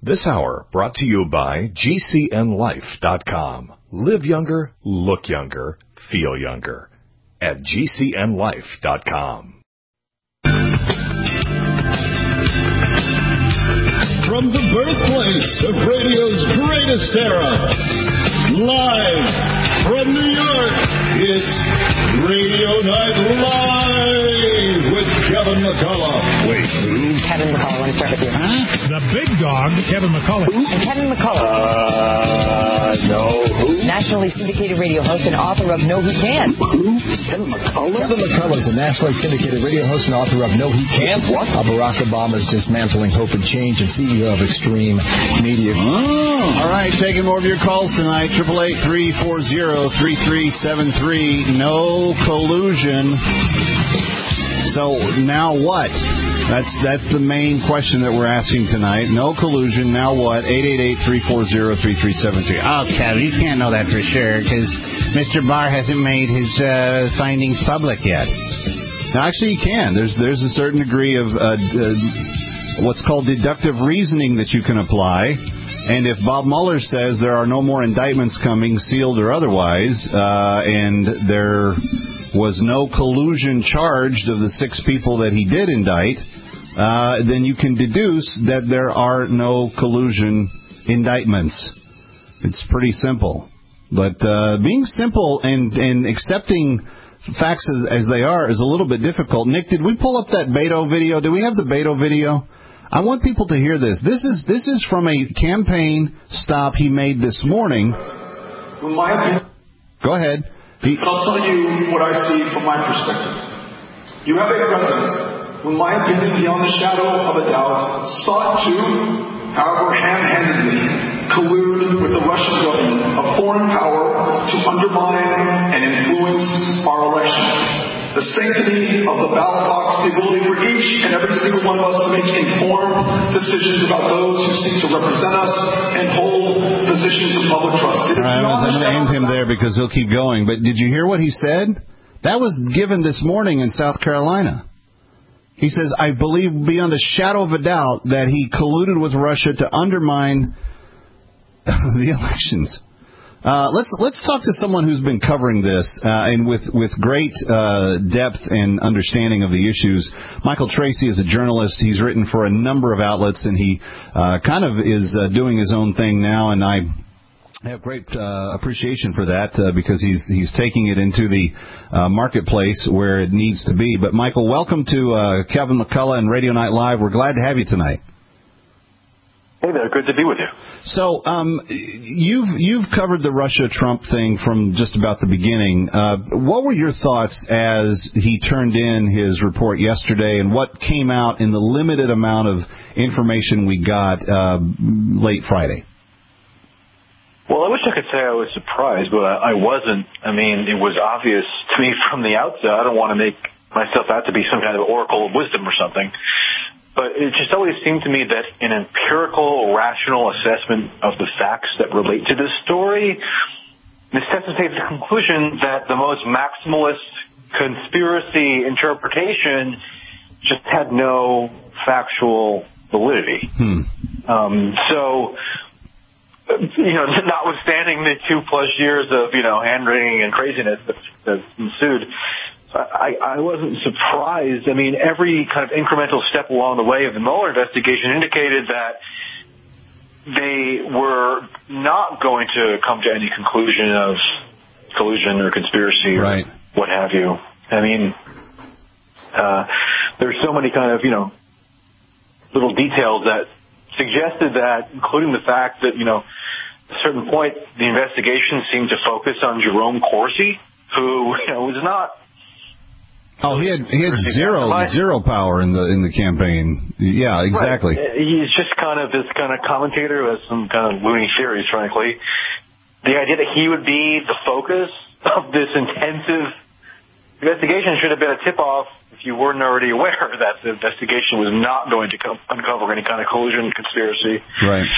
This hour brought to you by GCNLife.com. Live younger, look younger, feel younger at GCNLife.com. From the birthplace of radio's greatest era, live from New York, it's Radio Night Live with Kevin McCullough. Wait, who? Kevin McCullough, let me start with you. Huh? The big dog, Kevin McCullough. And Kevin McCullough. No, who? Nationally syndicated radio host and author of No He Can't. Who? Kevin McCullough? Kevin McCullough is a nationally syndicated radio host and author of No He Can't. What? Barack Obama's Dismantling Hope and Change and CEO of Extreme Media. Oh. All right, taking more of your calls tonight. 888-340-3373. No collusion. So now what? That's the main question that we're asking tonight. No collusion. Now what? 888-340-3373. Oh, Kevin, you can't know that for sure because Mr. Barr hasn't made his findings public yet. Now, actually, you can. There's a certain degree of what's called deductive reasoning that you can apply. And if Bob Mueller says there are no more indictments coming, sealed or otherwise, and there was no collusion charged of the 6 people that he did indict, then you can deduce that there are no collusion indictments. It's pretty simple. But being simple and accepting facts as they are is a little bit difficult. Nick, did we pull up that Beto video? Do we have the Beto video? I want people to hear this. This is from a campaign stop he made this morning. In my opinion, go ahead. I'll tell you what I see from my perspective. You have a president who, in my opinion, beyond the shadow of a doubt, sought to, however ham-handedly, collude with the Russian government, a foreign power, to undermine and influence our elections. The sanctity of the ballot box, the ability for each and every single one of us to make informed decisions about those who seek to represent us and hold positions of public trust. All right, I'm going to end him there because he'll keep going. But did you hear what he said? That was given this morning in South Carolina. He says, I believe beyond a shadow of a doubt that he colluded with Russia to undermine the elections. Let's talk to someone who's been covering this and with great depth and understanding of the issues. Michael Tracy is a journalist. He's written for a number of outlets, and he kind of is doing his own thing now, and I have great appreciation for that because he's taking it into the marketplace where it needs to be. But, Michael, welcome to Kevin McCullough and Radio Night Live. We're glad to have you tonight. Hey there, good to be with you. So, you've covered the Russia-Trump thing from just about the beginning. What were your thoughts as he turned in his report yesterday, and what came out in the limited amount of information we got late Friday? Well, I wish I could say I was surprised, but I wasn't. I mean, it was obvious to me from the outset. I don't want to make myself out to be some kind of oracle of wisdom or something. But it just always seemed to me that an empirical, rational assessment of the facts that relate to this story necessitates the conclusion that the most maximalist conspiracy interpretation just had no factual validity. So, notwithstanding the 2+ years of, hand-wringing and craziness that ensued, I wasn't surprised. I mean, every kind of incremental step along the way of the Mueller investigation indicated that they were not going to come to any conclusion of collusion or conspiracy or what have you. I mean, there's so many kind of, little details that suggested that, including the fact that, at a certain point, the investigation seemed to focus on Jerome Corsi, who, was not. Oh, he had zero power in the campaign. Yeah, exactly. Right. He's just kind of this kind of commentator who has some kind of loony theories, frankly. The idea that he would be the focus of this intensive investigation should have been a tip-off if you weren't already aware that the investigation was not going to uncover any kind of collusion conspiracy. Right.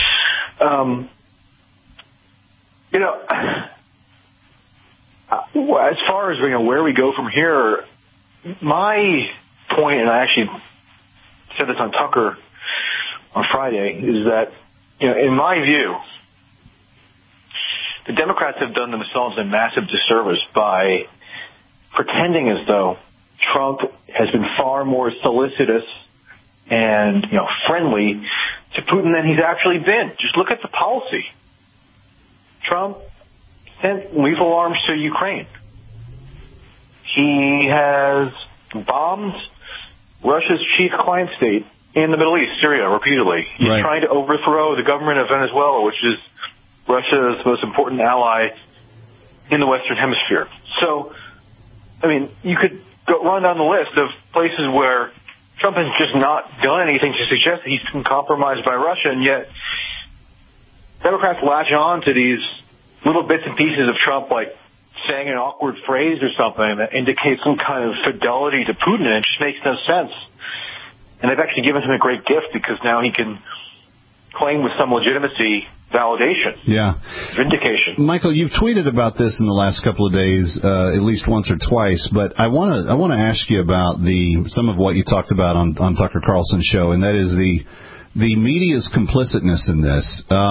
As far as where we go from here, my point, and I actually said this on Tucker on Friday, is that in my view, the Democrats have done themselves a massive disservice by pretending as though Trump has been far more solicitous and, friendly to Putin than he's actually been. Just look at the policy. Trump sent lethal arms to Ukraine. He has bombed Russia's chief client state in the Middle East, Syria, repeatedly. He's trying to overthrow the government of Venezuela, which is Russia's most important ally in the Western Hemisphere. So, you could run down the list of places where Trump has just not done anything to suggest that he's been compromised by Russia, and yet Democrats latch on to these little bits and pieces of Trump, like saying an awkward phrase or something that indicates some kind of fidelity to Putin, and it just makes no sense. And they've actually given him a great gift because now he can claim with some legitimacy validation. Yeah. Vindication. Michael, you've tweeted about this in the last couple of days, at least once or twice, but I want to ask you about some of what you talked about on Tucker Carlson's show, and that is the media's complicitness in this.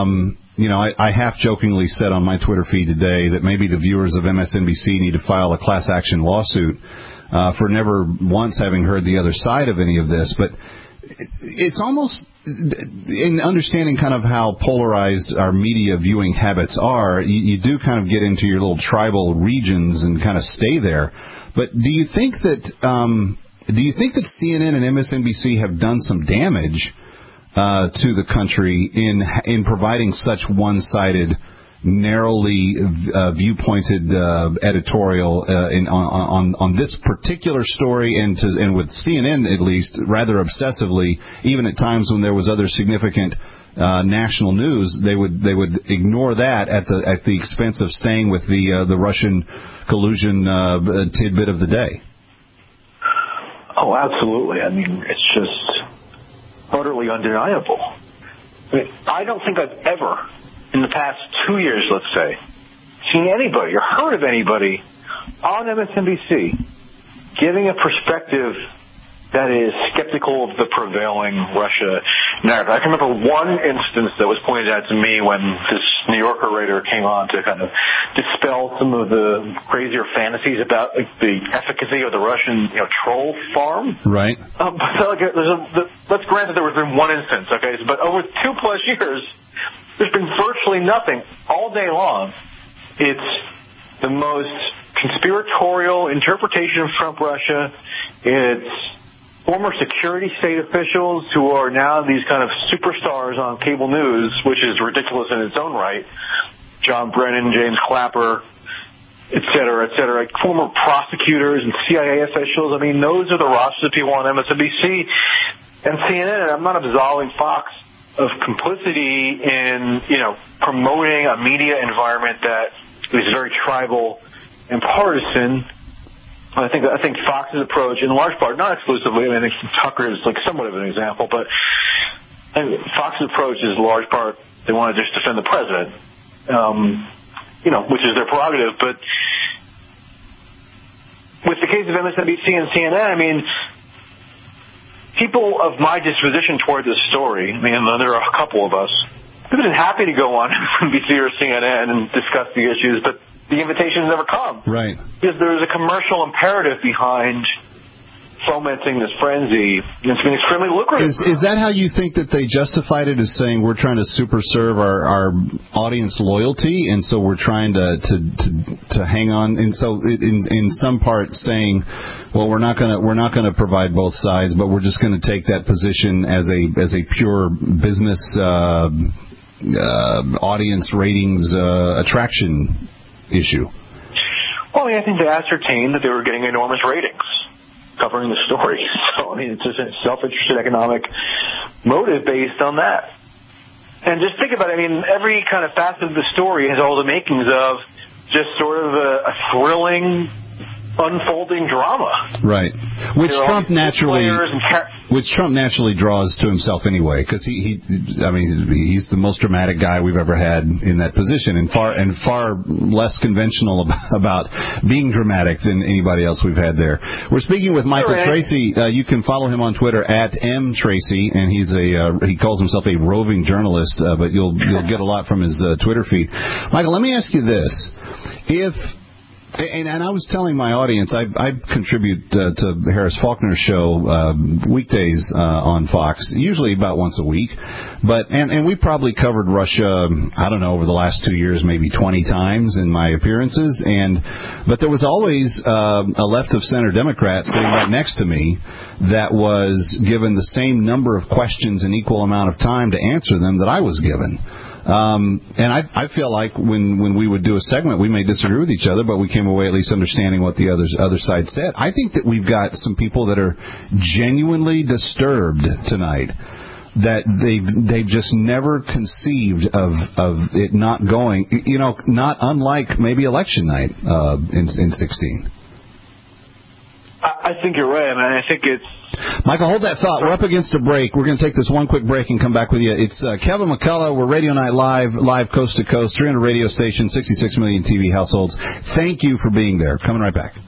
I half-jokingly said on my Twitter feed today that maybe the viewers of MSNBC need to file a class action lawsuit for never once having heard the other side of any of this. But it's almost, in understanding kind of how polarized our media viewing habits are, you do kind of get into your little tribal regions and kind of stay there. But do you think that CNN and MSNBC have done some damage to the country in providing such one-sided, narrowly viewpointed editorial on this particular story, and with CNN at least rather obsessively, even at times when there was other significant national news, they would ignore that at the expense of staying with the Russian collusion tidbit of the day? Oh, absolutely. It's just utterly undeniable. I don't think I've ever, in the past 2 years, let's say, seen anybody or heard of anybody on MSNBC giving a perspective that is skeptical of the prevailing Russia narrative. I can remember one instance that was pointed out to me when this New Yorker writer came on to kind of dispel some of the crazier fantasies about the efficacy of the Russian troll farm. Right. Let's grant that there was one instance, okay, but over 2+ years, there's been virtually nothing all day long. It's the most conspiratorial interpretation of Trump-Russia. It's former security state officials who are now these kind of superstars on cable news, which is ridiculous in its own right. John Brennan, James Clapper, et cetera, former prosecutors and CIA officials. Those are the rosters of people on MSNBC and CNN. And I'm not absolving Fox of complicity in, promoting a media environment that is very tribal and partisan. I think Fox's approach, in large part, not exclusively, I think Tucker is somewhat of an example, but Fox's approach is in large part they want to just defend the president, which is their prerogative. But with the case of MSNBC and CNN, people of my disposition toward this story, there are a couple of us who've been happy to go on MSNBC or CNN and discuss the issues, but the invitations never come. Right. Because there is a commercial imperative behind fomenting this frenzy. It's been extremely lucrative. Is that how you think that they justified it, as saying we're trying to super serve our audience loyalty, and so we're trying to hang on, and so in some part saying, well, we're not going to provide both sides, but we're just going to take that position as a pure business audience ratings attraction issue? Well, I think they ascertained that they were getting enormous ratings covering the story. So, it's just a self-interested economic motive based on that. And just think about it. Every kind of facet of the story has all the makings of just sort of a thrilling unfolding drama. Right. Which Trump naturally draws to himself anyway, because he's the most dramatic guy we've ever had in that position, and far less conventional about being dramatic than anybody else we've had there. We're speaking with Michael Tracy. You can follow him on Twitter at @mtracy, and he calls himself a roving journalist, but you'll get a lot from his Twitter feed. Michael, let me ask you this: And I was telling my audience, I contribute to Harris Faulkner's show weekdays on Fox, usually about once a week. And we probably covered Russia, I don't know, over the last 2 years, maybe 20 times in my appearances. But there was always a left-of-center Democrat sitting right next to me that was given the same number of questions and equal amount of time to answer them that I was given. And I feel like when we would do a segment, we may disagree with each other, but we came away at least understanding what the other side said. I think that we've got some people that are genuinely disturbed tonight, that they've just never conceived of it not going, not unlike maybe election night in 16. I think you're right. I mean, I think it's... Michael, hold that thought. We're up against a break. We're going to take this one quick break and come back with you. It's Kevin McCullough. We're Radio Night live coast to coast, 300 radio stations, 66 million TV households. Thank you for being there. Coming right back.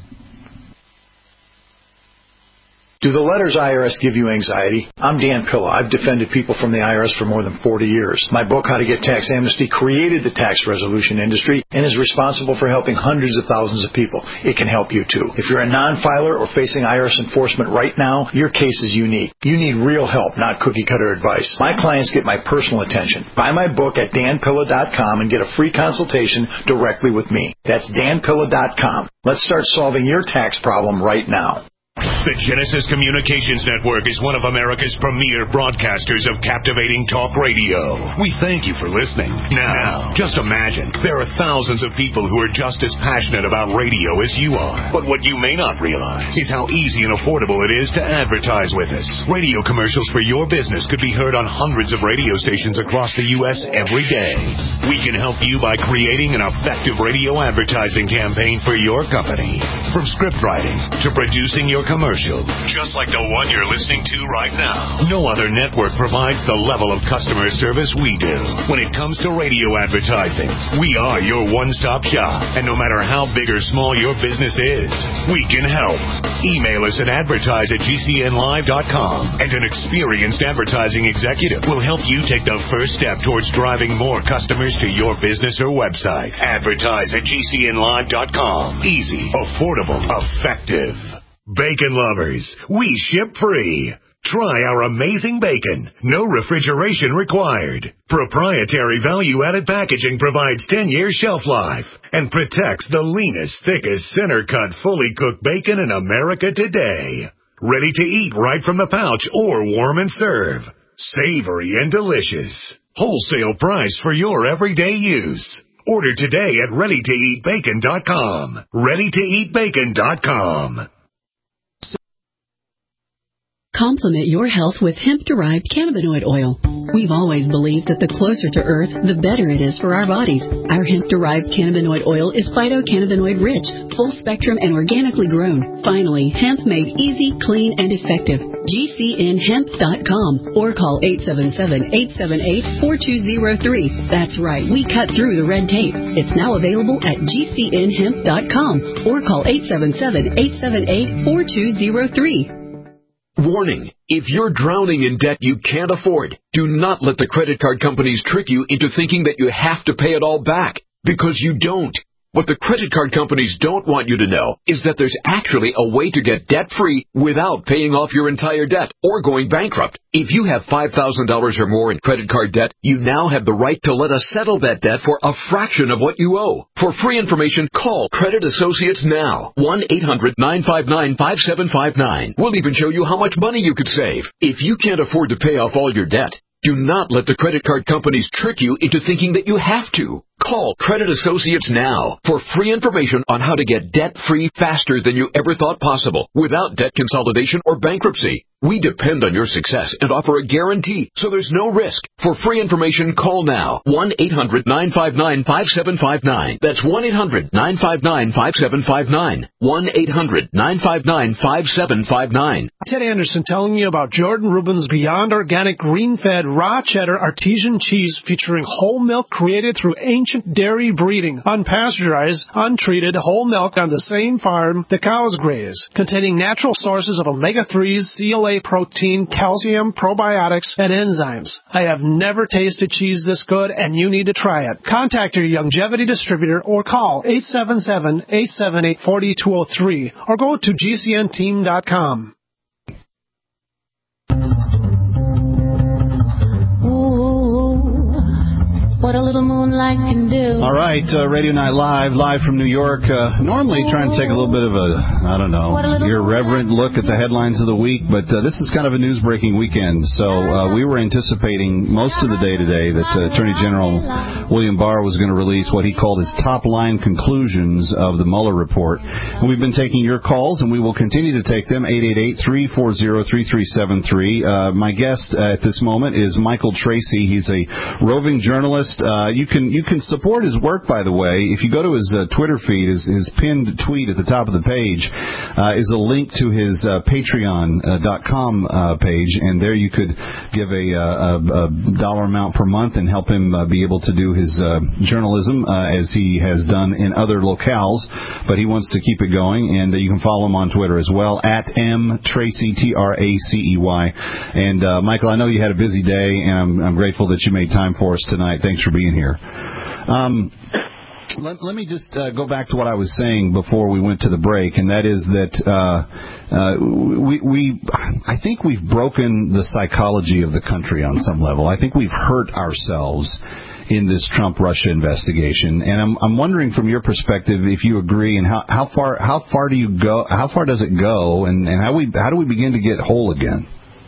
Do the letters IRS give you anxiety? I'm Dan Pilla. I've defended people from the IRS for more than 40 years. My book, How to Get Tax Amnesty, created the tax resolution industry and is responsible for helping hundreds of thousands of people. It can help you, too. If you're a non-filer or facing IRS enforcement right now, your case is unique. You need real help, not cookie-cutter advice. My clients get my personal attention. Buy my book at danpilla.com and get a free consultation directly with me. That's danpilla.com. Let's start solving your tax problem right now. The Genesis Communications Network is one of America's premier broadcasters of captivating talk radio. We thank you for listening. Now, just imagine, there are thousands of people who are just as passionate about radio as you are. But what you may not realize is how easy and affordable it is to advertise with us. Radio commercials for your business could be heard on hundreds of radio stations across the U.S. every day. We can help you by creating an effective radio advertising campaign for your company. From script writing to producing your commercial, just like the one you're listening to right now. No other network provides the level of customer service we do. When it comes to radio advertising, we are your one-stop shop. And no matter how big or small your business is, we can help. Email us at advertise@gcnlive.com, and an experienced advertising executive will help you take the first step towards driving more customers to your business or website. Advertise@gcnlive.com. Easy, affordable, effective. Bacon lovers, we ship free. Try our amazing bacon. No refrigeration required. Proprietary value-added packaging provides 10-year shelf life and protects the leanest, thickest, center-cut, fully cooked bacon in America today. Ready to eat right from the pouch or warm and serve. Savory and delicious. Wholesale price for your everyday use. Order today at readytoeatbacon.com. readytoeatbacon.com. Complement your health with hemp-derived cannabinoid oil. We've always believed that the closer to Earth, the better it is for our bodies. Our hemp-derived cannabinoid oil is phytocannabinoid-rich, full-spectrum, and organically grown. Finally, hemp made easy, clean, and effective. GCNHemp.com or call 877-878-4203. That's right, we cut through the red tape. It's now available at GCNHemp.com or call 877-878-4203. Warning, if you're drowning in debt you can't afford, do not let the credit card companies trick you into thinking that you have to pay it all back, because you don't. What the credit card companies don't want you to know is that there's actually a way to get debt-free without paying off your entire debt or going bankrupt. If you have $5,000 or more in credit card debt, you now have the right to let us settle that debt for a fraction of what you owe. For free information, call Credit Associates now. 1-800-959-5759. We'll even show you how much money you could save. If you can't afford to pay off all your debt, do not let the credit card companies trick you into thinking that you have to. Call Credit Associates now for free information on how to get debt-free faster than you ever thought possible without debt consolidation or bankruptcy. We depend on your success and offer a guarantee, so there's no risk. For free information, call now. 1-800-959-5759. That's 1-800-959-5759. 1-800-959-5759. Ted Anderson telling you about Jordan Rubin's Beyond Organic Green-Fed Raw Cheddar Artesian Cheese featuring whole milk created through ancient dairy breeding, unpasteurized, untreated whole milk on the same farm the cows graze, containing natural sources of omega-3s, CLA protein, calcium, probiotics, and enzymes. I have never tasted cheese this good, and you need to try it. Contact your Longevity distributor or call 877-878-4203 or go to gcnteam.com. What a little moonlight can do. All right, Radio Night live from New York. Normally trying to take a little bit of irreverent look at the headlines of the week, but this is kind of a news-breaking weekend. So we were anticipating most of the day today that Attorney General William Barr was going to release what he called his top-line conclusions of the Mueller report. And we've been taking your calls, and we will continue to take them, 888-340-3373. My guest at this moment is Michael Tracy. He's a roving journalist. You can support his work, by the way. If you go to his Twitter feed, his pinned tweet at the top of the page is a link to his Patreon.com page, and there you could give a dollar amount per month and help him be able to do his journalism as he has done in other locales, but he wants to keep it going, and you can follow him on Twitter as well, at mtracey, Tracey. And Michael, I know you had a busy day, and I'm grateful that you made time for us tonight. Thanks for being here. Let me just go back to what I was saying before we went to the break, and that is that I think we've broken the psychology of the country on some level. I think we've hurt ourselves in this Trump-Russia investigation, and I'm wondering from your perspective if you agree, and how far do you go? How far does it go, and how do we begin to get whole again?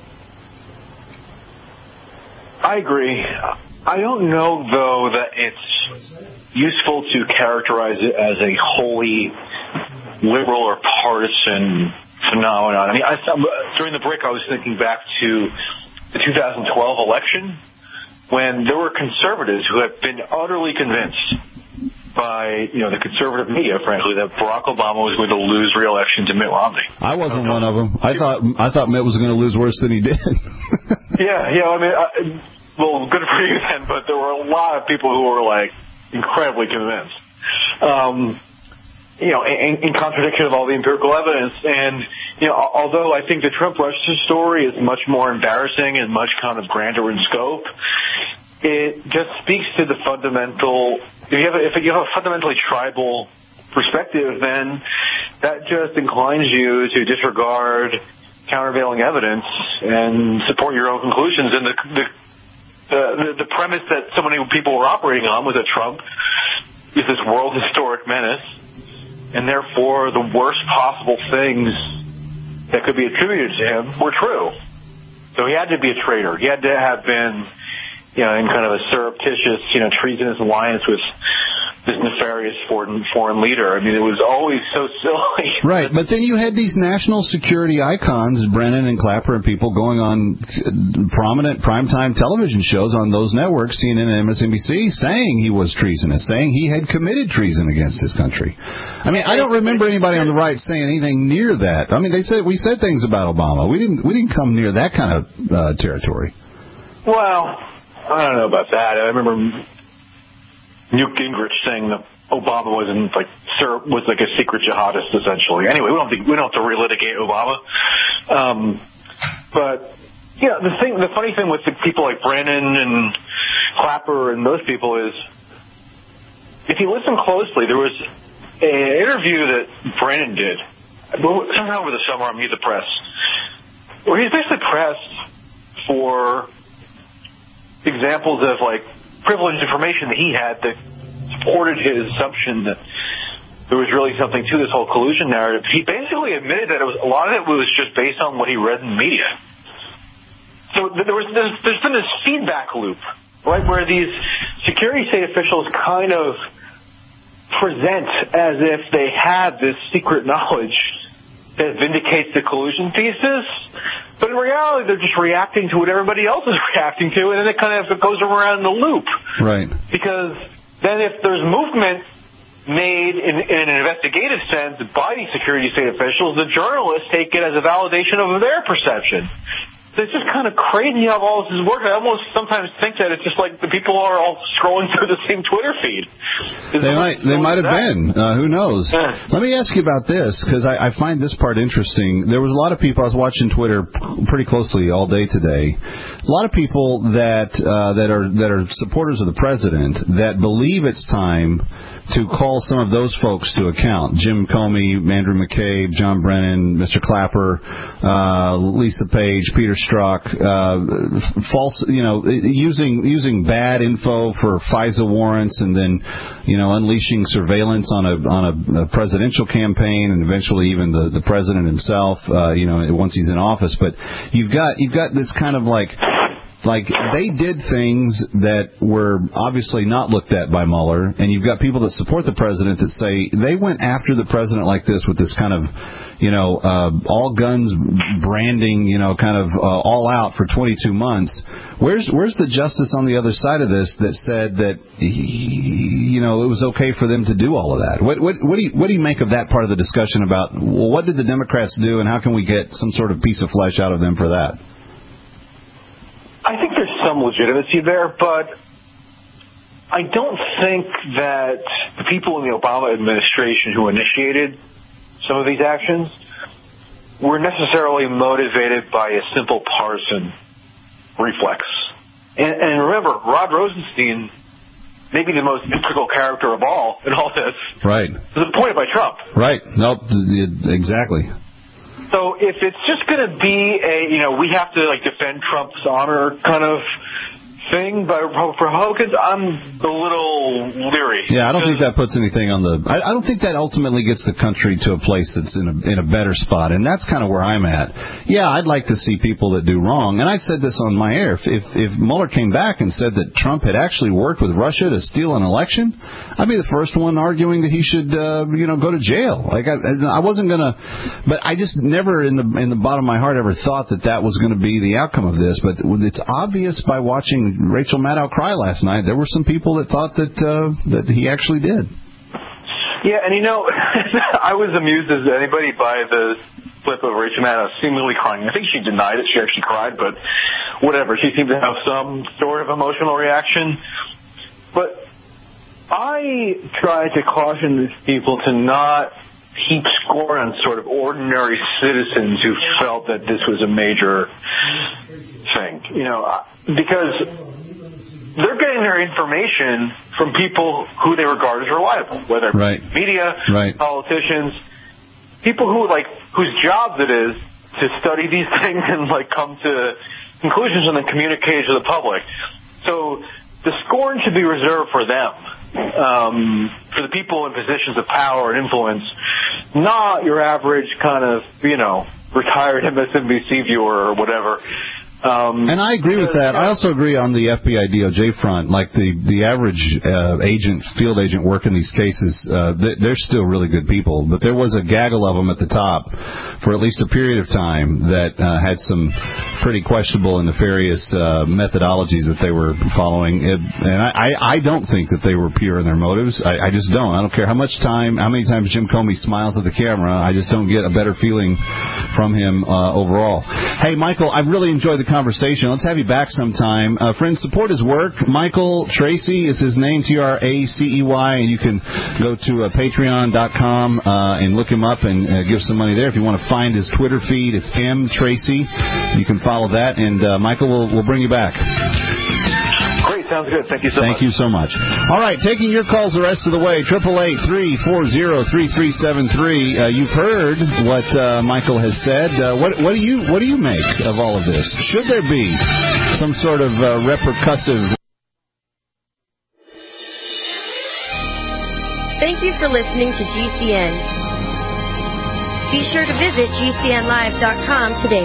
I agree. I don't know, though, that it's useful to characterize it as a wholly liberal or partisan phenomenon. I mean, during the break, I was thinking back to the 2012 election when there were conservatives who had been utterly convinced by, the conservative media, frankly, that Barack Obama was going to lose re-election to Mitt Romney. I wasn't one of them. I thought Mitt was going to lose worse than he did. Yeah, I mean, well, good for you then, but there were a lot of people who were, incredibly convinced. In contradiction of all the empirical evidence. And, although I think the Trump-Russia story is much more embarrassing and much kind of grander in scope, it just speaks to the fundamental, if you have a fundamentally tribal perspective, then that just inclines you to disregard countervailing evidence and support your own conclusions. And the premise that so many people were operating on was that Trump is this world historic menace, and therefore the worst possible things that could be attributed to him were true. So he had to be a traitor. He had to have been, in kind of a surreptitious, treasonous alliance with this nefarious foreign leader. I mean, it was always so silly. Right, but then you had these national security icons, Brennan and Clapper and people, going on prominent primetime television shows on those networks, CNN and MSNBC, saying he was treasonous, saying he had committed treason against his country. I mean, I don't remember anybody on the right saying anything near that. I mean, we said things about Obama. We didn't come near that kind of territory. Well, I don't know about that. I remember Newt Gingrich saying that Obama was like a secret jihadist, essentially. Anyway, we don't have to relitigate Obama. But the funny thing with the people like Brennan and Clapper and those people is, if you listen closely, there was an interview that Brennan did sometime over the summer on Meet the Press, where he's basically pressed for examples of privileged information that he had that supported his assumption that there was really something to this whole collusion narrative. He basically admitted that a lot of it was just based on what he read in the media. So there's been this feedback loop, right, where these security state officials kind of present as if they have this secret knowledge that vindicates the collusion thesis, But in reality, they're just reacting to what everybody else is reacting to, and then it kind of goes around in a loop. Right. Because then if there's movement made in an investigative sense by these security state officials, the journalists take it as a validation of their perception. So it's just kind of crazy how all this is working. I almost sometimes think that it's just like the people are all scrolling through the same Twitter feed. They might have been. Who knows? Yeah. Let me ask you about this, because I find this part interesting. There was a lot of people, I was watching Twitter pretty closely all day today, a lot of people that are supporters of the president that believe it's time to call some of those folks to account. Jim Comey, Andrew McCabe, John Brennan, Mr. Clapper, Lisa Page, Peter Strzok, false, using bad info for FISA warrants, and then, unleashing surveillance on a presidential campaign, and eventually even the president himself, once he's in office. But you've got this kind of like they did things that were obviously not looked at by Mueller, and you've got people that support the president that say they went after the president like this with this kind of, all guns branding, kind of all out for 22 months. Where's the justice on the other side of this that said that, it was okay for them to do all of that? What do you make of that part of the discussion about, well, what did the Democrats do, and how can we get some sort of piece of flesh out of them for that? I think there's some legitimacy there, but I don't think that the people in the Obama administration who initiated some of these actions were necessarily motivated by a simple partisan reflex. And remember, Rod Rosenstein, maybe the most integral character of all in all this, right, was appointed by Trump. Right. Nope. Exactly. So if it's just going to be we have to defend Trump's honor kind of thing by Republicans, I'm a little leery. Yeah, I don't think that puts anything on the. I don't think that ultimately gets the country to a place that's in a better spot, and that's kind of where I'm at. Yeah, I'd like to see people that do wrong, and I said this on my air. If Mueller came back and said that Trump had actually worked with Russia to steal an election, I'd be the first one arguing that he should go to jail. I wasn't gonna, but I just never in the bottom of my heart ever thought that was going to be the outcome of this. But it's obvious by watching Rachel Maddow cry last night. There were some people that thought that he actually did. Yeah, and I was amused as anybody by the clip of Rachel Maddow seemingly crying. I think she denied it. She actually cried, but whatever. She seemed to have some sort of emotional reaction. But I try to caution these people to not heap scorn on sort of ordinary citizens who felt that this was a major thing, because they're getting their information from people who they regard as reliable, whether right. media, right. politicians, people whose jobs it is to study these things and come to conclusions and then communicate to the public. So the scorn should be reserved for them, for the people in positions of power and influence, not your average kind of, retired MSNBC viewer or whatever. And I agree with that. I also agree on the FBI DOJ front. Like the average field agent working these cases, they're still really good people. But there was a gaggle of them at the top for at least a period of time that had some pretty questionable and nefarious methodologies that they were following. And I don't think that they were pure in their motives. I just don't. I don't care how many times Jim Comey smiles at the camera. I just don't get a better feeling from him overall. Hey, Michael, I've really enjoyed the conversation. Let's have you back sometime. Friends, support his work. Michael Tracey is his name, Tracey, and you can go to patreon.com and look him up and give some money there. If you want to find his Twitter feed, it's mtracy. You can follow that, and Michael will bring you back. Great, sounds good. Thank you so much. Thank you so much. All right, taking your calls the rest of the way, 888-340-3373. You've heard what Michael has said. What do you make of all of this? Should there be some sort of repercussive? Thank you for listening to GCN. Be sure to visit GCNlive.com today.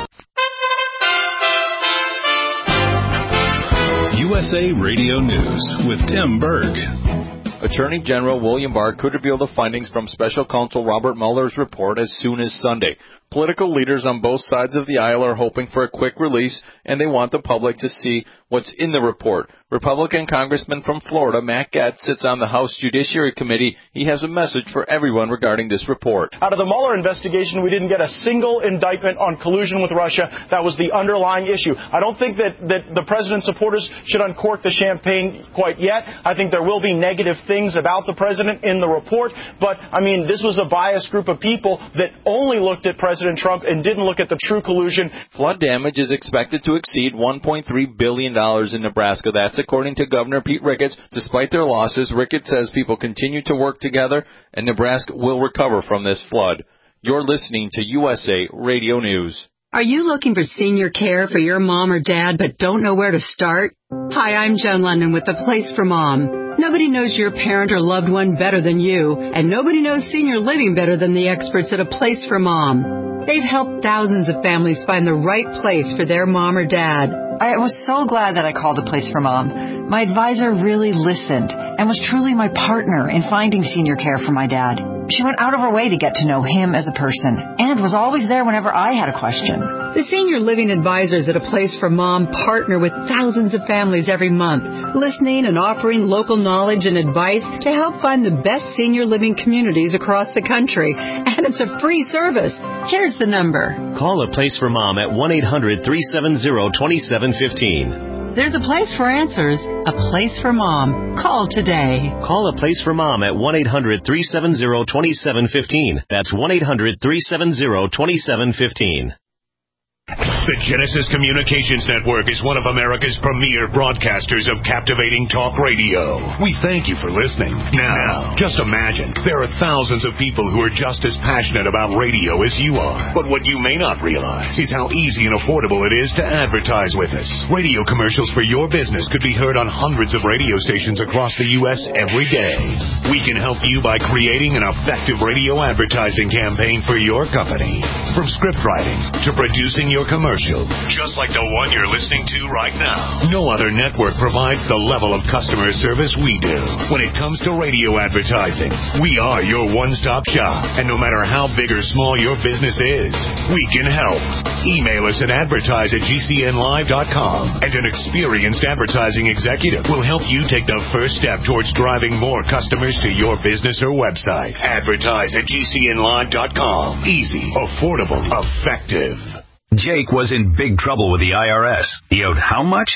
USA Radio News with Tim Berg. Attorney General William Barr could reveal the findings from Special Counsel Robert Mueller's report as soon as Sunday. Political leaders on both sides of the aisle are hoping for a quick release, and they want the public to see what's in the report. Republican Congressman from Florida, Matt Gaetz, sits on the House Judiciary Committee. He has a message for everyone regarding this report. Out of the Mueller investigation, we didn't get a single indictment on collusion with Russia. That was the underlying issue. I don't think that the president's supporters should uncork the champagne quite yet. I think there will be negative things about the president in the report. But, I mean, this was a biased group of people that only looked at President Trump and didn't look at the true collusion. Flood damage is expected to exceed $1.3 billion in Nebraska. That's according to Governor Pete Ricketts. Despite their losses, Ricketts says people continue to work together, and Nebraska will recover from this flood. You're listening to USA Radio News. Are you looking for senior care for your mom or dad but don't know where to start? Hi, I'm Jen London with The Place for Mom. Nobody knows your parent or loved one better than you, and nobody knows senior living better than the experts at A Place for Mom. They've helped thousands of families find the right place for their mom or dad. I was so glad that I called A Place for Mom. My advisor really listened and was truly my partner in finding senior care for my dad. She went out of her way to get to know him as a person and was always there whenever I had a question. The senior living advisors at A Place for Mom partner with thousands of families every month, listening and offering local knowledge and advice to help find the best senior living communities across the country. And it's a free service. Here's the number. Call A Place for Mom at 1-800-370-2715. There's a place for answers, A Place for Mom. Call today. Call A Place for Mom at 1-800-370-2715. That's 1-800-370-2715. The Genesis Communications Network is one of America's premier broadcasters of captivating talk radio. We thank you for listening. Now, just imagine, there are thousands of people who are just as passionate about radio as you are. But what you may not realize is how easy and affordable it is to advertise with us. Radio commercials for your business could be heard on hundreds of radio stations across the U.S. every day. We can help you by creating an effective radio advertising campaign for your company. From script writing to producing your commercial, just like the one you're listening to right now. No other network provides the level of customer service we do. When it comes to radio advertising, we are your one-stop shop. And no matter how big or small your business is, we can help. Email us at advertise@gcnlive.com, and an experienced advertising executive will help you take the first step towards driving more customers to your business or website. Advertise@gcnlive.com. Easy, affordable, effective. Jake was in big trouble with the IRS. He owed how much?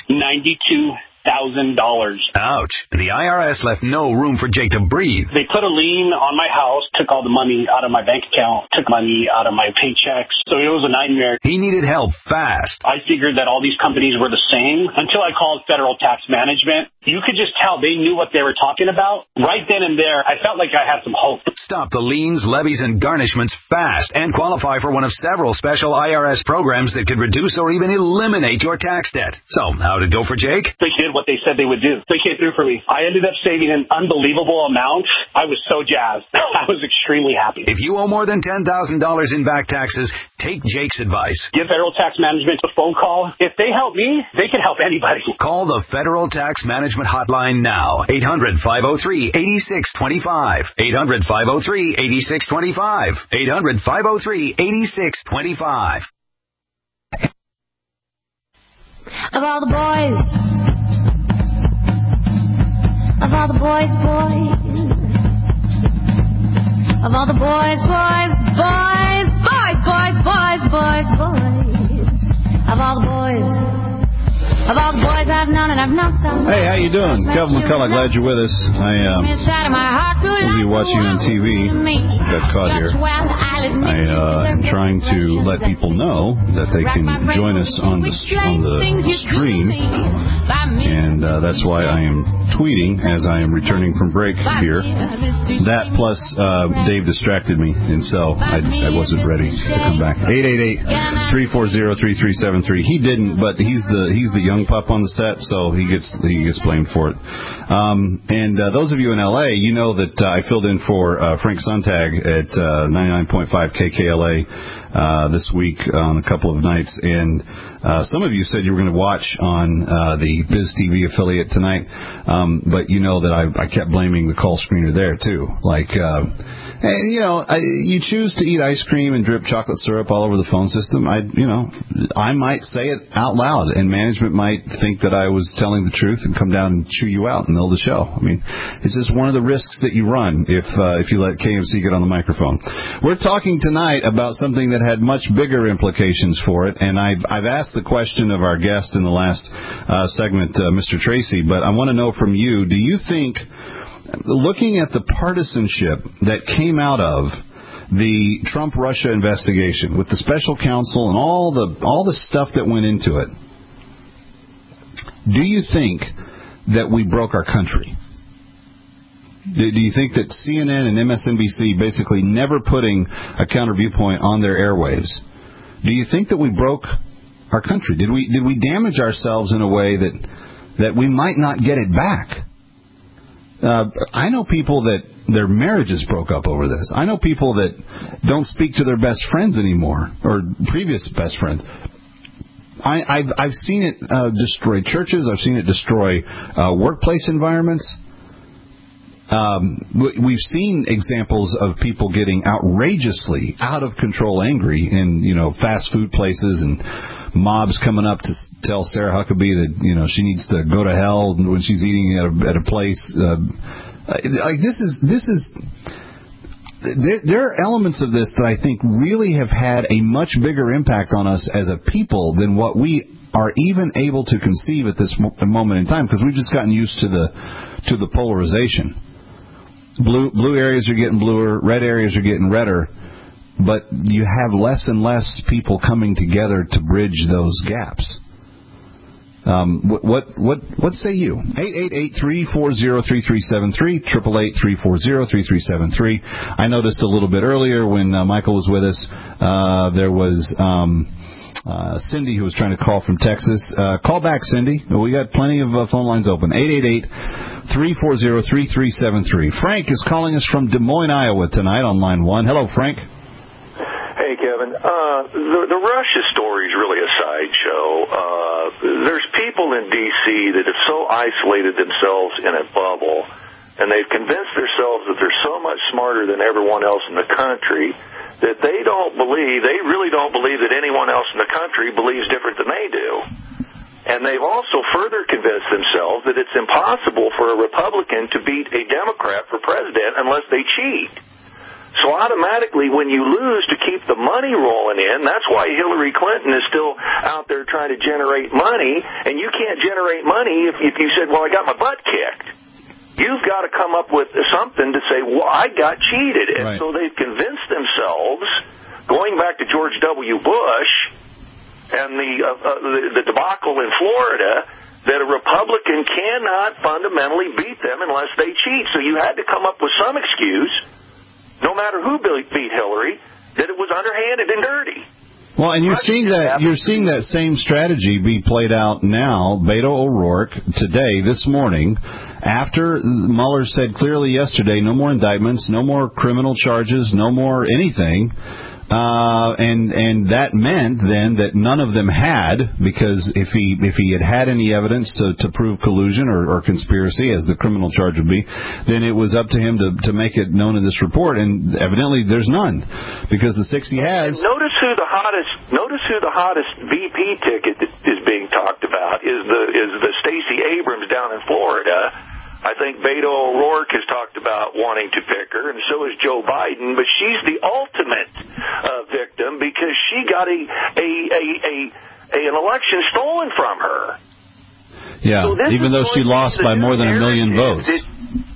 $92,000. Ouch. The IRS left no room for Jake to breathe. They put a lien on my house, took all the money out of my bank account, took money out of my paychecks. So it was a nightmare. He needed help fast. I figured that all these companies were the same until I called Federal Tax Management. You could just tell they knew what they were talking about. Right then and there, I felt like I had some hope. Stop the liens, levies, and garnishments fast and qualify for one of several special IRS programs that could reduce or even eliminate your tax debt. So, how'd it go for Jake? They did what they said they would do. They came through for me. I ended up saving an unbelievable amount. I was so jazzed. I was extremely happy. If you owe more than $10,000 in back taxes, take Jake's advice. Give Federal Tax Management a phone call. If they help me, they can help anybody. Call the Federal Tax Management hotline now. 800-503-8625. 800-503-8625. 800-503-8625. Of all the boys, of all the boys, of all the boys, of all the boys. Of all the boys I've known and I've known some. Hey, how you doing? Kevin McCullough, glad you're with us. I was watching on TV. Got caught here. I am trying to let people know that they can join us on the stream, and that's why I am tweeting as I am returning from break here. That plus Dave distracted me, and so I wasn't ready to come back. 888-340-3373. He didn't, but he's the young young pup on the set, so he gets blamed for it. And those of you in L.A., you know that I filled in for Frank Sontag at 99.5 KKLA this week on a couple of nights, and some of you said you were going to watch on the Biz TV affiliate tonight, but you know that I kept blaming the call screener there too. Like, you choose to eat ice cream and drip chocolate syrup all over the phone system. I might say it out loud, and management might think that I was telling the truth and come down and chew you out in the middle of the show. I mean, it's just one of the risks that you run if you let KMC get on the microphone. We're talking tonight about something that had much bigger implications for it, and I've asked the question of our guest in the last segment, Mr. Tracy, but I want to know from you, do you think, looking at the partisanship that came out of the Trump-Russia investigation with the special counsel and all the stuff that went into it, do you think that we broke our country? Do you think that CNN and MSNBC basically never putting a counter viewpoint on their airwaves, do you think that we broke our country? Did we damage ourselves in a way that we might not get it back? I know people that their marriages broke up over this. I know people that don't speak to their best friends anymore, or previous best friends. I've seen it destroy churches. I've seen it destroy workplace environments. We've seen examples of people getting outrageously out of control angry in fast food places, and mobs coming up to tell Sarah Huckabee that she needs to go to hell when she's eating at a place. There are elements of this that I think really have had a much bigger impact on us as a people than what we are even able to conceive at this moment in time, because we've just gotten used to the polarization. Blue areas are getting bluer, red areas are getting redder, but you have less and less people coming together to bridge those gaps. What say you? 888-340-3373, 888-340-3373. I noticed a little bit earlier when Michael was with us, there was Cindy who was trying to call from Texas. Call back, Cindy. We got plenty of phone lines open. 888-340-3373. Frank is calling us from Des Moines, Iowa tonight on line 1. Hello, Frank. Hey, Kevin. The Russia story is really a sideshow. There's people in D.C. that have so isolated themselves in a bubble, and they've convinced themselves that they're so much smarter than everyone else in the country that they really don't believe that anyone else in the country believes different than they do. And they've also further convinced themselves that it's impossible for a Republican to beat a Democrat for president unless they cheat. So automatically, when you lose to keep the money rolling in, that's why Hillary Clinton is still out there trying to generate money, and you can't generate money if you said, well, I got my butt kicked. You've got to come up with something to say, well, I got cheated. And so they've convinced themselves, going back to George W. Bush and the debacle in Florida, that a Republican cannot fundamentally beat them unless they cheat. So you had to come up with some excuse, no matter who beat Hillary, that it was underhanded and dirty. Well, and you're seeing that same strategy be played out now. Beto O'Rourke today, this morning, after Mueller said clearly yesterday, no more indictments, no more criminal charges, no more anything. And that meant then that none of them had, because if he had any evidence to prove collusion or conspiracy, as the criminal charge would be, then it was up to him to make it known in this report. And evidently there's none, because the 6 he has. And notice who the hottest VP ticket that is being talked about is the Stacey Abrams down in Florida. I think Beto O'Rourke has talked about wanting to pick her, and so has Joe Biden. But she's the ultimate victim because she got an election stolen from her. Yeah, so even though she lost by more than 1 million votes. This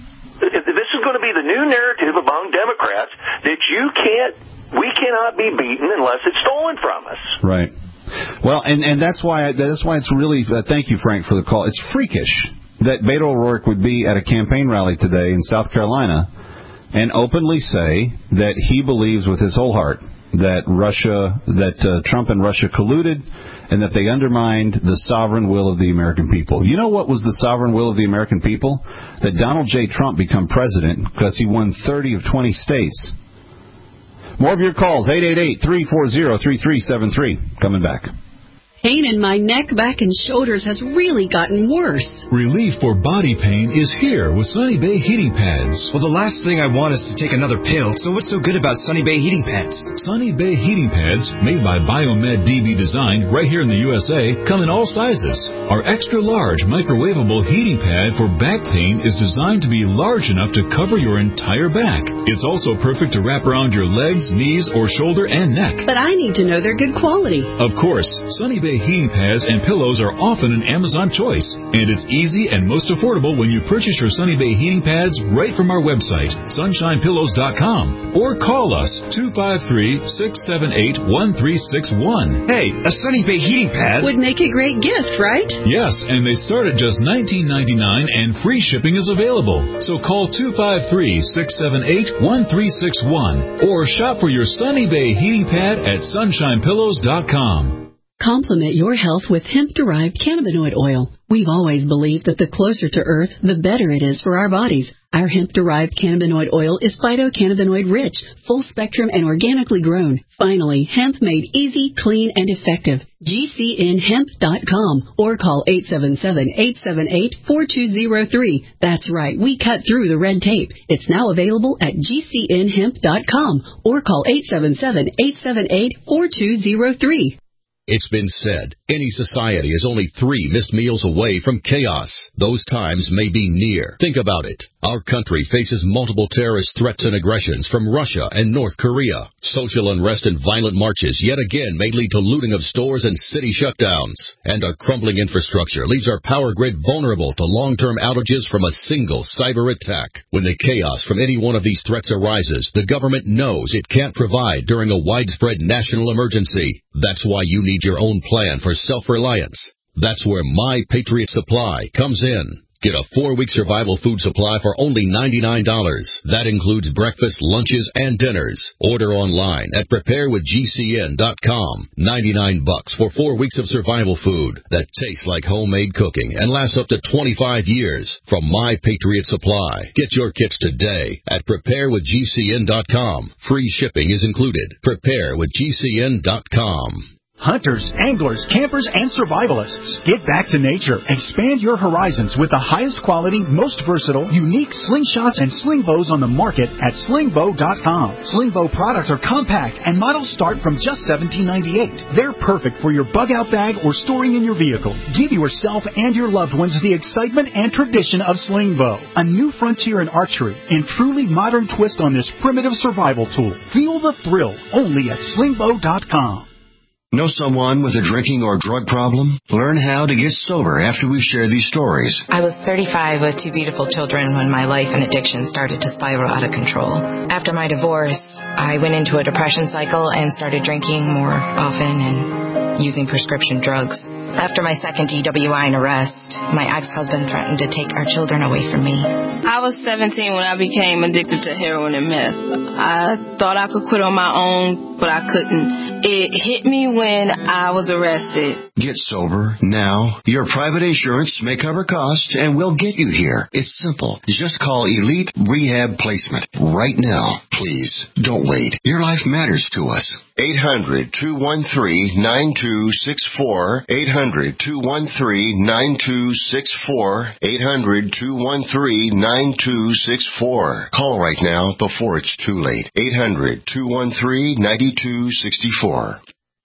is going to be the new narrative among Democrats that we cannot be beaten unless it's stolen from us. Right. Well, and that's why it's really thank you, Frank, for the call. It's freakish that Beto O'Rourke would be at a campaign rally today in South Carolina and openly say that he believes with his whole heart that Trump and Russia colluded, and that they undermined the sovereign will of the American people. You know what was the sovereign will of the American people? That Donald J. Trump become president because he won 30 of 20 states. More of your calls, 888-340-3373. Coming back. Pain in my neck, back, and shoulders has really gotten worse. Relief for body pain is here with Sunny Bay heating pads. Well, the last thing I want is to take another pill, so what's so good about Sunny Bay heating pads? Sunny Bay heating pads, made by Biomed DB Design right here in the USA, come in all sizes. Our extra large microwavable heating pad for back pain is designed to be large enough to cover your entire back. It's also perfect to wrap around your legs, knees, or shoulder and neck. But I need to know they're good quality. Of course, Sunny Bay heating pads and pillows are often an Amazon choice, and it's easy and most affordable when you purchase your Sunny Bay heating pads right from our website, sunshinepillows.com, or call us 253-678-1361. Hey, a Sunny Bay heating pad would make a great gift, right? Yes, and they start at just $19.99 and free shipping is available. So call 253-678-1361 or shop for your Sunny Bay heating pad at sunshinepillows.com. Complement your health with hemp-derived cannabinoid oil. We've always believed that the closer to Earth, the better it is for our bodies. Our hemp-derived cannabinoid oil is phytocannabinoid-rich, full-spectrum, and organically grown. Finally, hemp made easy, clean, and effective. GCNhemp.com or call 877-878-4203. That's right, we cut through the red tape. It's now available at GCNhemp.com or call 877-878-4203. It's been said, any society is only 3 missed meals away from chaos. Those times may be near. Think about it. Our country faces multiple terrorist threats and aggressions from Russia and North Korea. Social unrest and violent marches yet again may lead to looting of stores and city shutdowns. And a crumbling infrastructure leaves our power grid vulnerable to long-term outages from a single cyber attack. When the chaos from any one of these threats arises, the government knows it can't provide during a widespread national emergency. That's why you need your own plan for self-reliance. That's where My Patriot Supply comes in. Get a 4-week survival food supply for only $99. That includes breakfast, lunches, and dinners. Order online at preparewithgcn.com. $99 for 4 weeks of survival food that tastes like homemade cooking and lasts up to 25 years from My Patriot Supply. Get your kits today at preparewithgcn.com. Free shipping is included. Preparewithgcn.com. Hunters, anglers, campers, and survivalists. Get back to nature. Expand your horizons with the highest quality, most versatile, unique slingshots and sling bows on the market at slingbow.com. Sling bow products are compact and models start from just $17.98. They're perfect for your bug out bag or storing in your vehicle. Give yourself and your loved ones the excitement and tradition of sling bow. A new frontier in archery and truly modern twist on this primitive survival tool. Feel the thrill only at slingbow.com. Know someone with a drinking or drug problem? Learn how to get sober after we share these stories. I was 35 with 2 beautiful children when my life and addiction started to spiral out of control. After my divorce, I went into a depression cycle and started drinking more often and using prescription drugs. After my second DWI and arrest, my ex-husband threatened to take our children away from me. I was 17 when I became addicted to heroin and meth. I thought I could quit on my own, but I couldn't. It hit me when I was arrested. Get sober now. Your private insurance may cover costs and we'll get you here. It's simple. Just call Elite Rehab Placement right now. Please, don't wait. Your life matters to us. 800-213-9264. 800-213-9264. 800-213-9264. Call right now before it's too late. 800-213-9264.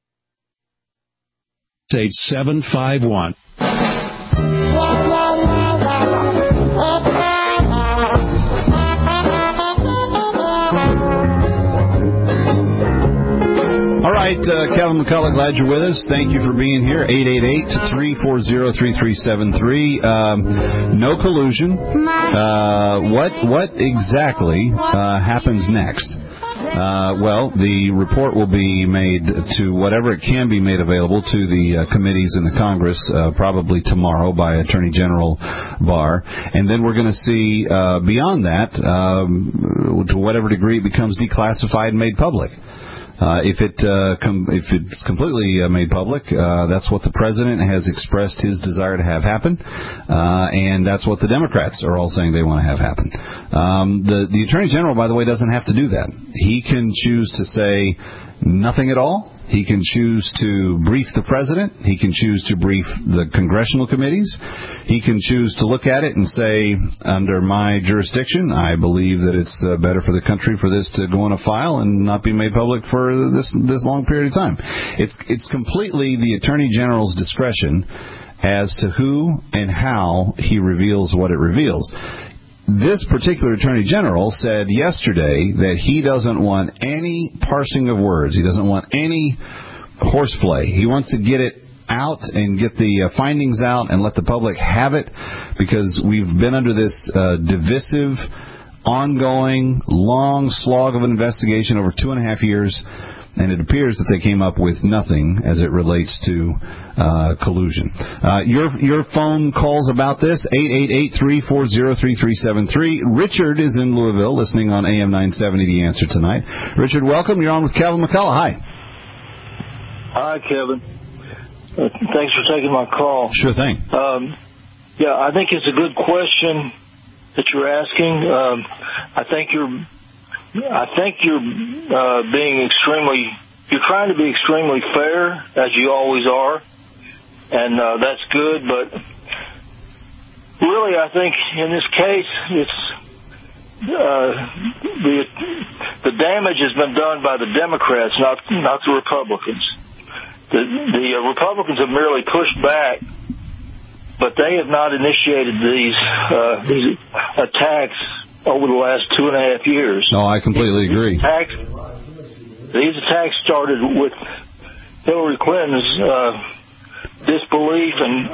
State 751. All right, Kevin McCullough, glad you're with us. Thank you for being here. 888-340-3373. No collusion. What exactly happens next? Well, the report will be made to whatever it can be made available to the committees in the Congress, probably tomorrow by Attorney General Barr. And then we're going to see beyond that, to whatever degree it becomes declassified and made public. If it's completely made public, that's what the president has expressed his desire to have happen, and that's what the Democrats are all saying they want to have happen. The Attorney General, by the way, doesn't have to do that. He can choose to say nothing at all. He can choose to brief the president. He can choose to brief the congressional committees. He can choose to look at it and say, under my jurisdiction, I believe that it's better for the country for this to go on a file and not be made public for this long period of time. It's completely the Attorney General's discretion as to who and how he reveals what it reveals. This particular Attorney General said yesterday that he doesn't want any parsing of words. He doesn't want any horseplay. He wants to get it out and get the findings out and let the public have it, because we've been under this divisive, ongoing, long slog of an investigation over 2.5 years, and it appears that they came up with nothing as it relates to collusion. Your phone calls about this, 888-340-3373. Richard is in Louisville, listening on AM 970, The Answer tonight. Richard, welcome. You're on with Kevin McCullough. Hi. Hi, Kevin. Thanks for taking my call. Sure thing. I think it's a good question that you're asking. I think you're you're trying to be extremely fair, as you always are, and that's good. But really, I think in this case, it's the damage has been done by the Democrats, not the Republicans. The Republicans have merely pushed back, but they have not initiated these attacks over the last 2.5 years. No, I completely agree. These attacks started with Hillary Clinton's disbelief and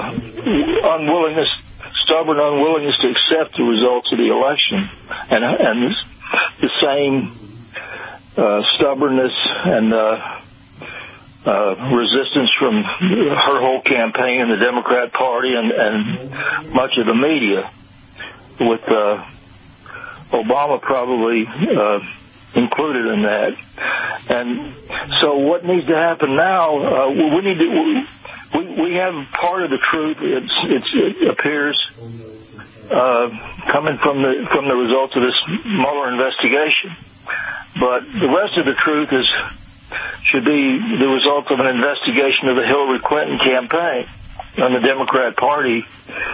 stubborn unwillingness to accept the results of the election, and the same stubbornness and resistance from her whole campaign and the Democrat Party and much of the media, with Obama probably included in that. And so what needs to happen now, we have part of the truth, it appears, coming from the results of this Mueller investigation. But the rest of the truth should be the result of an investigation of the Hillary Clinton campaign on the Democrat Party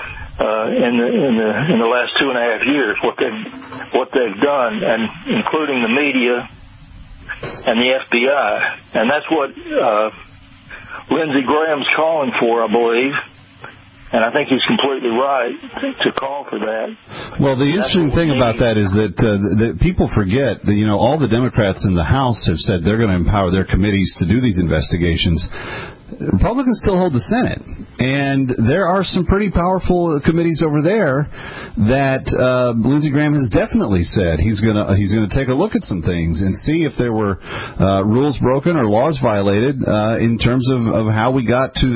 in the last 2.5 years, what they've done, and including the media and the FBI, and that's what Lindsey Graham's calling for, I believe. And I think he's completely right to call for that. Well, the interesting thing about that is that people forget that, all the Democrats in the House have said they're going to empower their committees to do these investigations. Republicans still hold the Senate, and there are some pretty powerful committees over there that Lindsey Graham has definitely said he's going to take a look at some things and see if there were rules broken or laws violated in terms of how we got to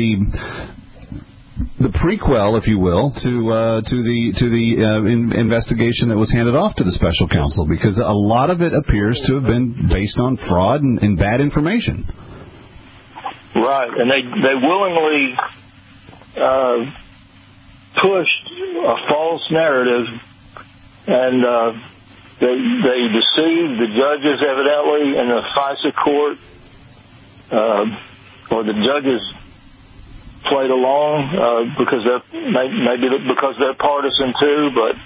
the prequel, if you will, to the investigation that was handed off to the special counsel, because a lot of it appears to have been based on fraud and bad information. Right, and they willingly pushed a false narrative, and they deceived the judges evidently in the FISA court, or the judges played along because they're partisan too, but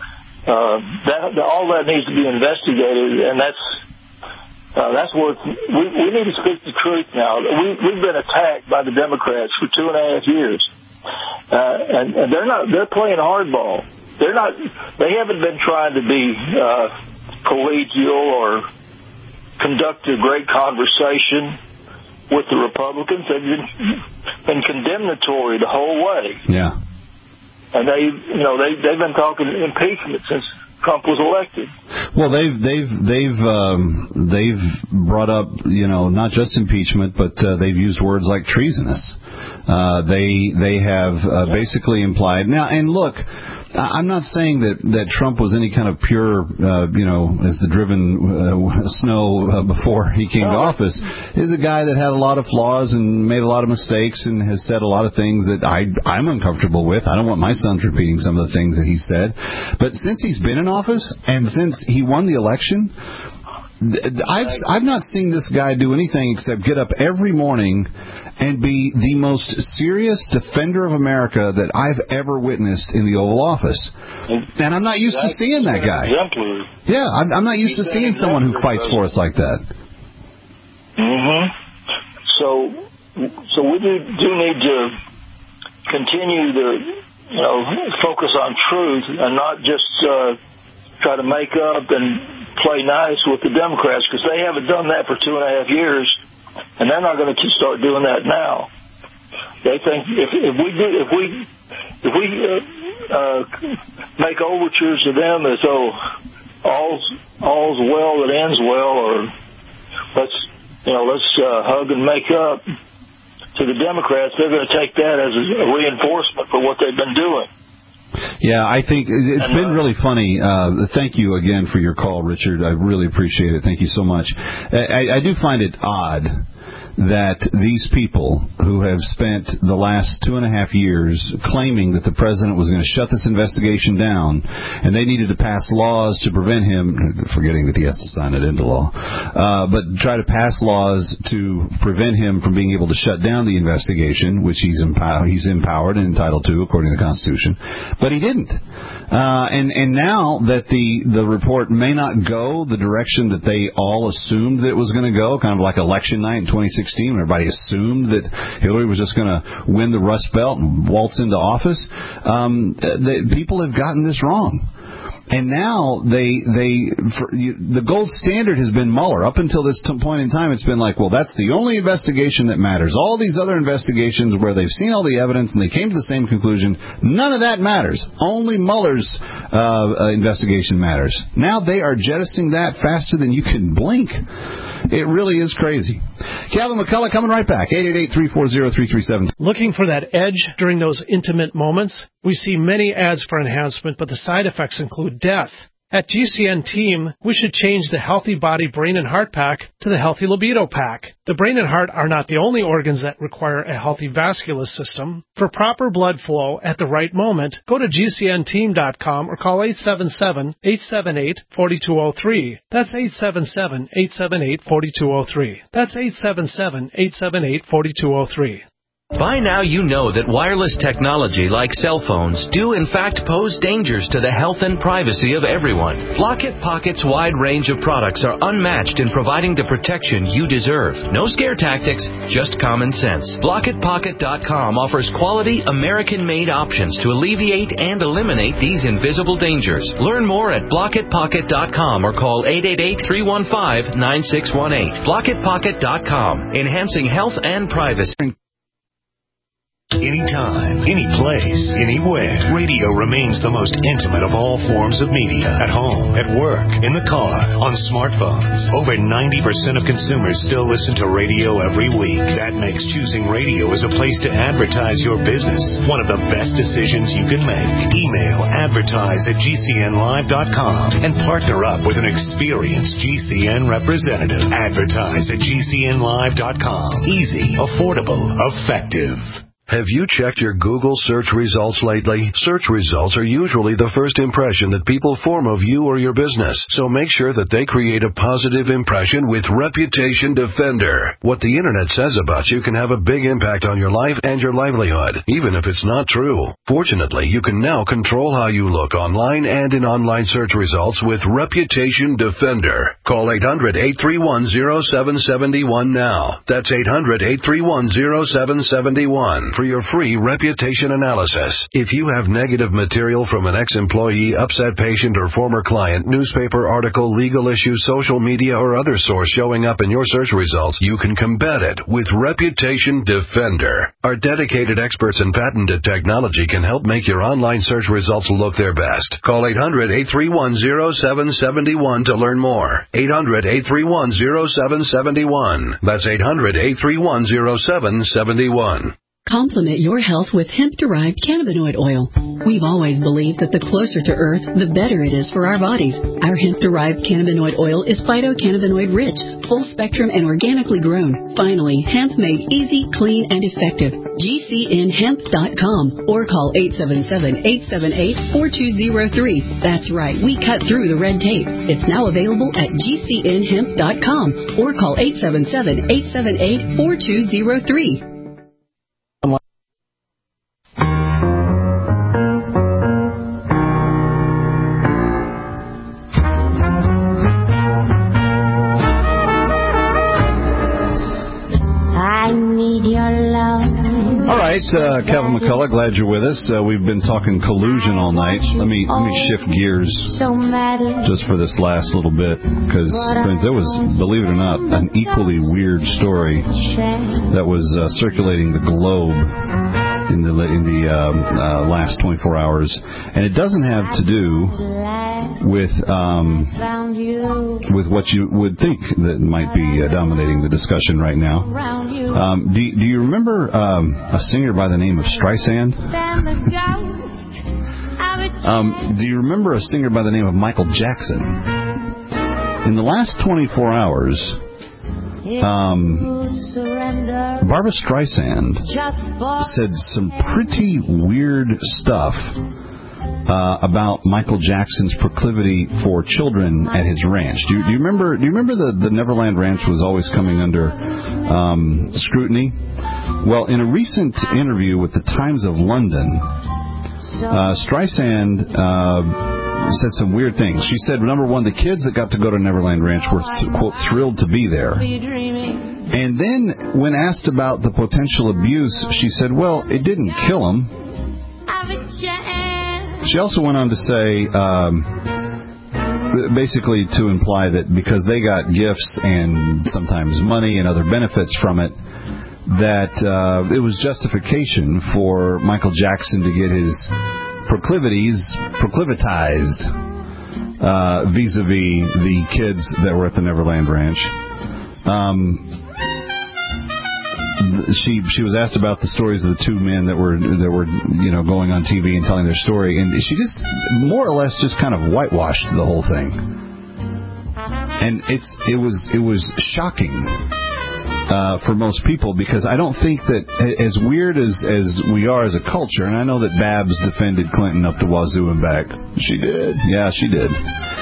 all that needs to be investigated, and that's what we need to speak the truth now. We've been attacked by the Democrats for 2.5 years, and they're playing hardball. They haven't been trying to be collegial or conduct a great conversation with the Republicans. They've been condemnatory the whole way. Yeah. And they've been talking impeachment since Trump was elected. Well, they've brought up, not just impeachment, but they've used words like treasonous. They have basically implied now. And look, I'm not saying that Trump was any kind of pure, as the driven snow before he came to office. He's a guy that had a lot of flaws and made a lot of mistakes and has said a lot of things that I'm uncomfortable with. I don't want my sons repeating some of the things that he said. But since he's been in office and since he won the election, I've not seen this guy do anything except get up every morning and be the most serious defender of America that I've ever witnessed in the Oval Office. And I'm not used to seeing that guy. Yeah, I'm not used to seeing someone who fights for us like that. Mm-hmm. So we do need to continue to, focus on truth and not just try to make up and play nice with the Democrats, because they haven't done that for 2.5 years. And they're not going to start doing that now. They think if we make overtures to them as though all's well that ends well, or let's hug and make up to the Democrats, they're going to take that as a reinforcement for what they've been doing. Yeah, I think it's been really funny. Thank you again for your call, Richard. I really appreciate it. Thank you so much. I do find it odd that these people who have spent the last 2.5 years claiming that the president was going to shut this investigation down and they needed to pass laws to prevent him, forgetting that he has to sign it into law, but try to pass laws to prevent him from being able to shut down the investigation, which he's empowered and entitled to according to the Constitution, but he didn't. And now that the report may not go the direction that they all assumed that it was going to go, kind of like election night in 2016, when everybody assumed that Hillary was just going to win the Rust Belt and waltz into office, people have gotten this wrong. And now the gold standard has been Mueller. Up until this point in time, it's been like, well, that's the only investigation that matters. All these other investigations where they've seen all the evidence and they came to the same conclusion, none of that matters. Only Mueller's investigation matters. Now they are jettisoning that faster than you can blink. It really is crazy. Calvin McCullough coming right back. 888-340-3377. Looking for that edge during those intimate moments? We see many ads for enhancement, but the side effects include death. At GCN Team, we should change the Healthy Body, Brain, and Heart Pack to the Healthy Libido Pack. The brain and heart are not the only organs that require a healthy vascular system. For proper blood flow at the right moment, go to GCNteam.com or call 877-878-4203. That's 877-878-4203. That's 877-878-4203. By now you know that wireless technology like cell phones do in fact pose dangers to the health and privacy of everyone. Blockit Pocket's wide range of products are unmatched in providing the protection you deserve. No scare tactics, just common sense. BlockitPocket.com offers quality American-made options to alleviate and eliminate these invisible dangers. Learn more at BlockitPocket.com or call 888-315-9618. BlockitPocket.com, enhancing health and privacy. Anytime, any place, anywhere. Radio remains the most intimate of all forms of media. At home, at work, in the car, on smartphones. Over 90% of consumers still listen to radio every week. That makes choosing radio as a place to advertise your business one of the best decisions you can make. Email advertise@gcnlive.com and partner up with an experienced GCN representative. Advertise@gcnlive.com. Easy, affordable, effective. Have you checked your Google search results lately? Search results are usually the first impression that people form of you or your business, so make sure that they create a positive impression with Reputation Defender. What the Internet says about you can have a big impact on your life and your livelihood, even if it's not true. Fortunately, you can now control how you look online and in online search results with Reputation Defender. Call 800-831-0771 now. That's 800-831-0771. For your free reputation analysis. If you have negative material from an ex-employee, upset patient, or former client, newspaper article, legal issue, social media, or other source showing up in your search results, you can combat it with Reputation Defender. Our dedicated experts in patented technology can help make your online search results look their best. Call 800-831-0771 to learn more. 800-831-0771. That's 800-831-0771. Complement your health with hemp-derived cannabinoid oil. We've always believed that the closer to Earth, the better it is for our bodies. Our hemp-derived cannabinoid oil is phytocannabinoid rich, full spectrum and organically grown. Finally, hemp made easy, clean, and effective. GCNhemp.com or call 877-878-4203. That's right, we cut through the red tape. It's now available at GCNhemp.com or call 877-878-4203. Kevin McCullough, glad you're with us. We've been talking collusion all night. Let me shift gears just for this last little bit, because, friends, there was, believe it or not, an equally weird story that was circulating the globe in the last 24 hours, and it doesn't have to do with what you would think that might be dominating the discussion right now. Do you remember a singer by the name of Streisand? Do you remember a singer by the name of Michael Jackson? In the last 24 hours, Barbra Streisand said some pretty weird stuff about Michael Jackson's proclivity for children at his ranch. Do you remember? Do you remember the Neverland Ranch was always coming under scrutiny? Well, in a recent interview with the Times of London, Streisand said some weird things. She said, number one, the kids that got to go to Neverland Ranch were quote thrilled to be there. And then, when asked about the potential abuse, she said, well, it didn't kill them. She also went on to say, basically to imply that because they got gifts and sometimes money and other benefits from it, that it was justification for Michael Jackson to get his proclivitized vis-a-vis the kids that were at the Neverland Ranch. She was asked about the stories of the two men that were going on TV and telling their story, and she just more or less just kind of whitewashed the whole thing. And it was shocking for most people, because I don't think that, as weird as we are as a culture, and I know that Babs defended Clinton up the wazoo and back. She did. Yeah, she did.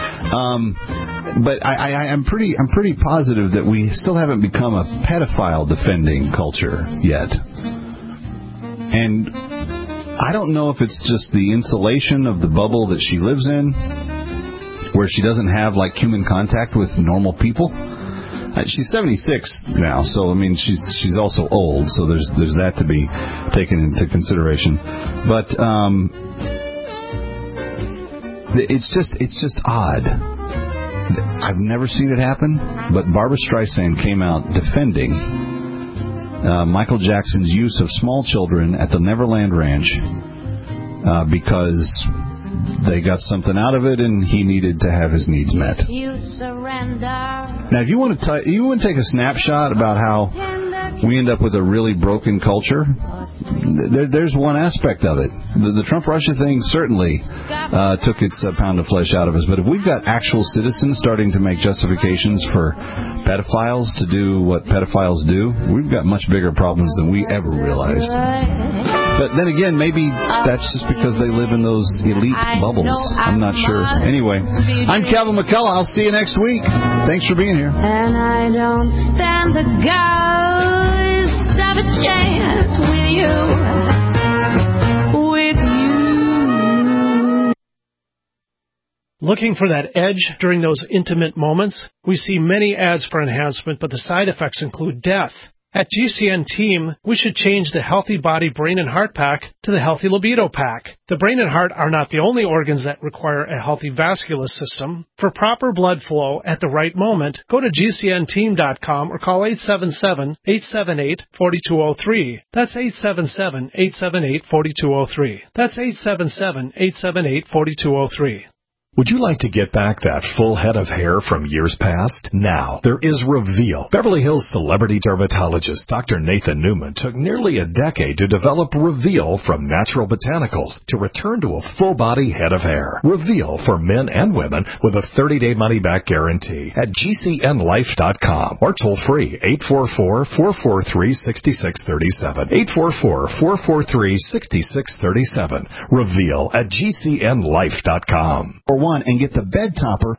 But I'm pretty positive that we still haven't become a pedophile defending culture yet. And I don't know if it's just the insulation of the bubble that she lives in, where she doesn't have like human contact with normal people. She's 76 now, so I mean she's also old, so there's that to be taken into consideration. But it's just odd. I've never seen it happen, but Barbra Streisand came out defending Michael Jackson's use of small children at the Neverland Ranch because they got something out of it and he needed to have his needs met. Now, if you want to take a snapshot about how we end up with a really broken culture, there's one aspect of it. The Trump-Russia thing certainly took its pound of flesh out of us. But if we've got actual citizens starting to make justifications for pedophiles to do what pedophiles do, we've got much bigger problems than we ever realized. But then again, maybe that's just because they live in those elite bubbles. I'm not sure. Anyway, I'm Kevin McCullough. I'll see you next week. Thanks for being here. And I don't stand the ghost of a chance with you. Looking for that edge during those intimate moments? We see many ads for enhancement, but the side effects include death. At GCN Team, we should change the Healthy Body, Brain, and Heart Pack to the Healthy Libido Pack. The brain and heart are not the only organs that require a healthy vascular system. For proper blood flow at the right moment, go to GCNteam.com or call 877-878-4203. That's 877-878-4203. That's 877-878-4203. Would you like to get back that full head of hair from years past? Now, there is Reveal. Beverly Hills celebrity dermatologist Dr. Nathan Newman took nearly a decade to develop Reveal from natural botanicals to return to a full-body head of hair. Reveal for men and women with a 30-day money-back guarantee at GCNlife.com or toll-free 844-443-6637. 844-443-6637. Reveal at GCNlife.com. For one, and get the bed topper